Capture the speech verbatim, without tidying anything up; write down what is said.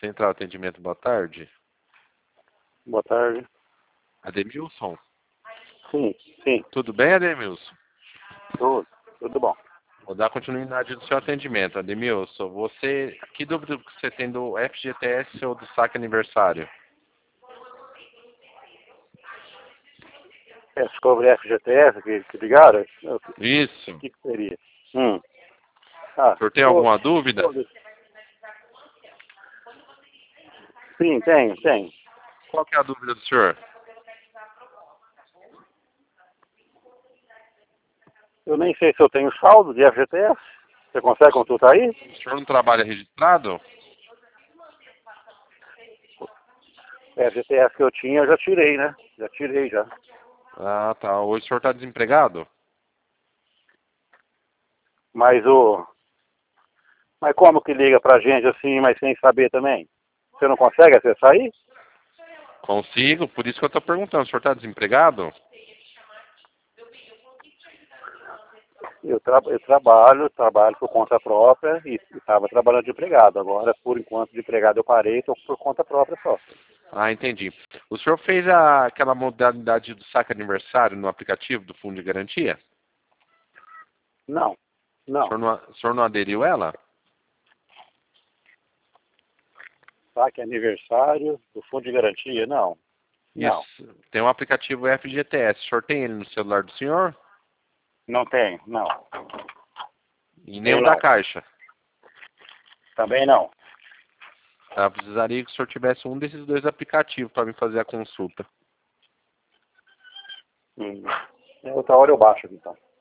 Central Atendimento, boa tarde. Boa tarde. Ademilson? Sim, sim. Tudo bem, Ademilson? Tudo, tudo bom. Vou dar continuidade do seu atendimento. Ademilson, você, que dúvida que você tem do F G T S ou do saque aniversário? É sobre F G T S que, que ligaram? Isso. O que, que seria? Hum. Ah, O senhor tem tô, alguma dúvida? tô... Sim, tenho, tenho. Qual que é a dúvida do senhor? Eu nem sei se eu tenho saldo de F G T S. Você consegue consultar aí? O senhor não trabalha registrado? F G T S que eu tinha, eu já tirei, né? Já tirei, já. Ah, tá. Hoje o senhor está desempregado? Mas o... Mas como que liga pra gente assim, mas sem saber também? Você não consegue acessar aí? Consigo, por isso que eu estou perguntando. O senhor está desempregado? Eu, tra eu trabalho, trabalho por conta própria e estava trabalhando de empregado. Agora, por enquanto, de empregado eu parei, estou por conta própria só. Ah, entendi. O senhor fez a, aquela modalidade do saque aniversário no aplicativo do Fundo de Garantia? Não, O não. senhor não, o senhor não aderiu ela? Saque aniversário do Fundo de Garantia? Não. Não. Isso. Tem um aplicativo F G T S. O senhor tem ele no celular do senhor? Não tenho, não. E nem o da não. Caixa. Também não. Eu precisaria que o senhor tivesse um desses dois aplicativos para me fazer a consulta. Hum. Outra hora eu baixo, então.